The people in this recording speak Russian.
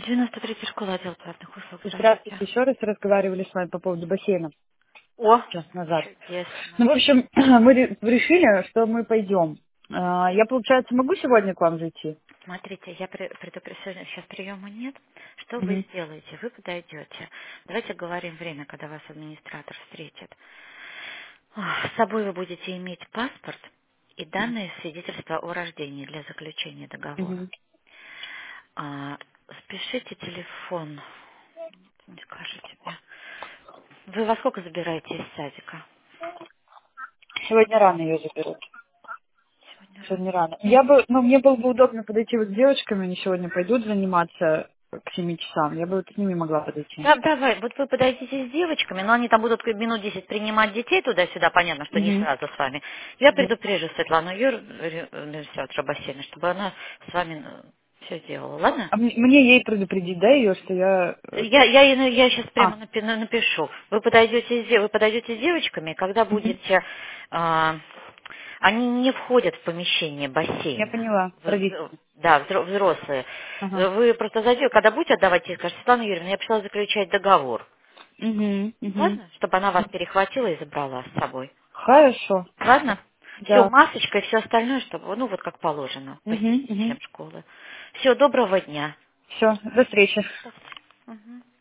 93-я школа отдел платных услуг. Здравствуйте, Здравствуйте. еще раз разговаривали с вами по поводу бассейна О, час назад. чудесно. Ну, в общем, мы решили, что мы пойдем. Я, получается, могу сегодня к вам зайти? Смотрите, я предупреждаю, сейчас приема нет. Что вы Мгм. сделаете? Вы подойдете. Давайте говорим время, когда вас администратор встретит. С собой вы будете иметь паспорт и данные свидетельства о рождении для заключения договора. Мгм. А, Спешите телефон. Не скажу тебе. Вы во сколько забираете из садика? Сегодня рано ее заберут. Сегодня рано. Сегодня рано. Мне было бы удобно подойти вот с девочками, они сегодня пойдут заниматься к 7 часам. Я бы вот с ними могла подойти. Да, давай, вот вы подойдите с девочками, но они там будут минут 10 принимать детей туда-сюда, понятно, что не Мгм. сразу с вами. Я Мгм. предупрежу Светлану администратора бассейна, чтобы она с вами все сделала, ладно? А мне ей предупредить, да, ее, что я... Я сейчас прямо А, напишу. Вы подойдете с девочками, когда мгм. будете... а, они не входят в помещение Я бассейна. поняла. Родители. Да, взрослые. Ага. Вы просто зайдете, когда будете отдавать, ей скажете: Светлана Юрьевна, я пришла заключать договор. Угу, угу. Ладно? Чтобы она вас перехватила и забрала с собой. Хорошо. Ладно? Все, Да. масочка и все остальное, чтобы, ну, вот как положено Угу, угу. посетителям школы. Все, доброго дня. Все, до встречи. Мгм.